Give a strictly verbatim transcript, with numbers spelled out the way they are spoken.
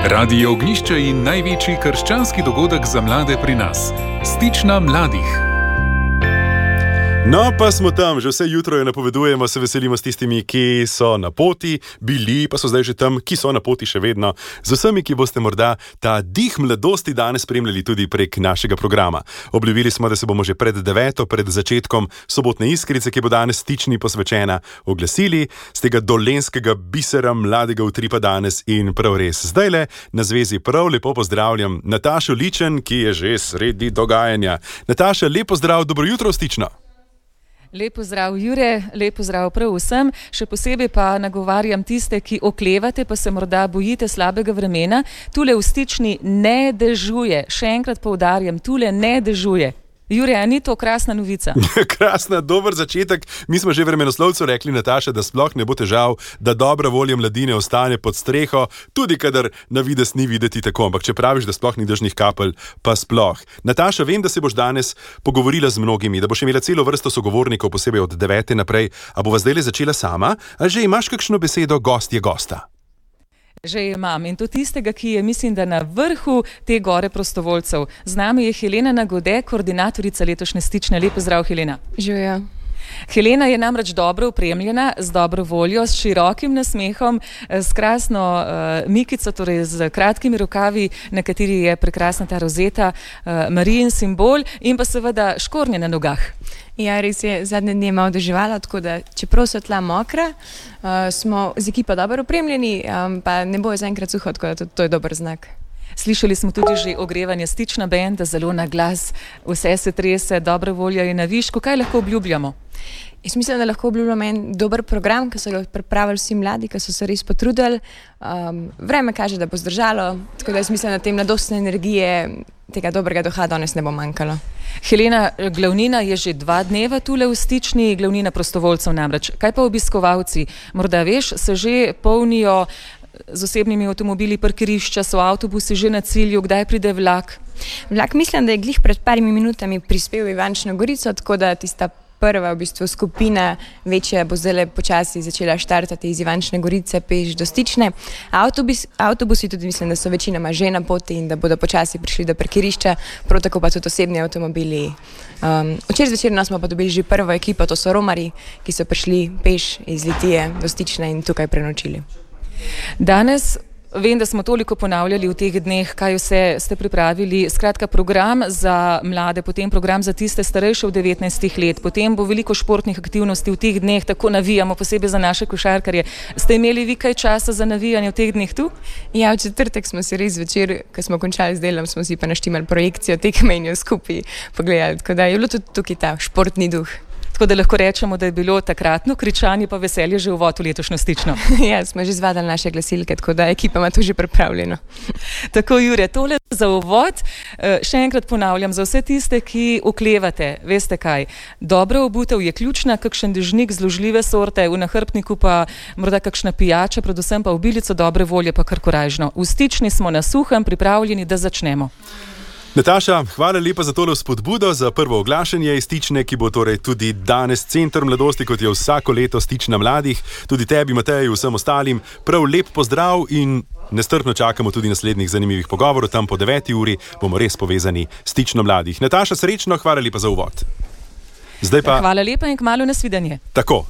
Radio Ognjišče in največji krščanski dogodek za mlade pri nas. Stična mladih. No, pa smo tam, že vse jutro jo napovedujemo, se veselimo s tistimi, ki so na poti, bili pa so zdaj že tam, ki so na poti še vedno. Z vsemi, ki boste morda ta dih mladosti danes spremljali tudi prek našega programa. Obljubili smo, da se bomo že pred deveto, pred začetkom sobotne iskrice, ki bo danes stični posvečena, oglasili z tega dolenskega bisera mladega utripa danes in prav res. Zdajle na zvezi prav lepo pozdravljam Natašo Ličen, ki je že sredi dogajanja. Nataša, lepo zdrav, dobro jutro, stično. Lepo zdrav, Jure, lepo zdrav prav vsem, še posebej pa nagovarjam tiste, ki oklevate, pa se morda bojite slabega vremena. Tule v Stični ne dežuje, še enkrat poudarjam, tule ne dežuje. Jure, a ni to krasna novica? Krasna, dober začetek. Mi smo že vremenoslovcu rekli, Nataša, da sploh ne bo težav, da dobra volja mladine ostane pod streho, tudi kadar na vides ni videti tako, ampak če praviš, da sploh ni dežnih kapelj, pa sploh. Nataša, vem, da se boš danes pogovorila z mnogimi, da boš imela celo vrsto sogovornikov, posebej od devete naprej, a bova zdajle začela sama, a že imaš kakšno besedo, gost je gosta? Že imam in to tistega, ki je, mislim, da na vrhu te gore prostovoljcev. Z nami je Helena Nagode, koordinatorica letošnje Stične. Lepo zdrav, Helena. Živijo. Helena je namreč dobro opremljena, z dobro voljo, s širokim nasmehom, s krasno uh, mikico, torej z kratkimi rokavi, na kateri je prekrasna ta rozeta, uh, Marijin simbol in pa seveda škornje na nogah. Ja, res je, zadnje dni je malo deževalo, tako da čeprav so tla mokra, uh, smo z ekipo dobro opremljeni, um, pa ne bo zaenkrat suho, tako da to, to je dober znak. Slišali smo tudi že ogrevanje Stična benda, zelo na glas, vse se trese, dobra volja je na višku. Kaj lahko obljubljamo? Jaz mislim, da lahko obljubljamo en dober program, ki so ga pripravili vsi mladi, ki so se res potrudili. Um, vreme kaže, da bo zdržalo, tako da jaz mislim, da te mladostne energije, tega dobrega duha danes ne bo manjkalo. Helena, glavnina je že dva dneva tule v Stični, glavnina prostovoljcev namreč. Kaj pa obiskovalci? Morda veš, se že polnijo z osebnimi avtomobili parkirišča, so avtobusi že na cilju, kdaj pride vlak? Vlak mislim, da je glih pred parimi minutami prispel v Ivančno Gorico, tako da tista prva v bistvu skupina večja bo zdaj počasi začela štartati iz Ivančne Gorice peš do Stične. Avtobus, avtobusi tudi mislim, da so večinoma že na poti in da bodo počasi prišli do parkirišča, prav tako pa tudi osebni avtomobili. Um, včeraj zvečer smo pa dobili že prvo ekipo, to so romarji, ki so prišli peš iz Litije do Stične in tukaj prenočili. Danes vem, da smo toliko ponavljali v teh dneh, kaj vse ste pripravili. Skratka, program za mlade, potem program za tiste starejše od devetnajstih let, potem bo veliko športnih aktivnosti v teh dneh, tako navijamo, posebej za naše košarkarje. Ste imeli vi kaj časa za navijanje v teh dneh tu? Ja, v četrtek smo si res zvečer, ko smo končali z delom, smo si pa naštimali projekcijo tekme in jo skupaj pogledali, tako da je bilo tudi tukaj ta športni duh. Tako da lahko rečemo, da je bilo takratno kričanje pa veselje že uvod v letošnjo Stično. Ja, smo že zvadali naše glasilke, tako da ekipa ima to že pripravljeno. Tako, Jure, tole za uvod. Še enkrat ponavljam, za vse tiste, ki oklevate, veste kaj, dobra obutev je ključna, kakšen dežnik zložljive sorte, v nahrbtniku pa morda kakšna pijača, predvsem pa obilico dobre volje, pa kar korajžno. V Stični smo na suhem pripravljeni, da začnemo. Nataša, hvala lepa za tole spodbudo, za prvo oglašanje iz Stične, ki bo torej tudi danes center mladosti, kot je vsako leto Stična mladih. Tudi tebi, Matej, in vsem ostalim prav lep pozdrav in nestrpno čakamo tudi naslednjih zanimivih pogovorov. Tam po deveti uri bomo res povezani s Stično mladih. Nataša, srečno, hvala lepa za uvod. Zdaj pa... Hvala lepa in kmalu nasvidenje. Tako.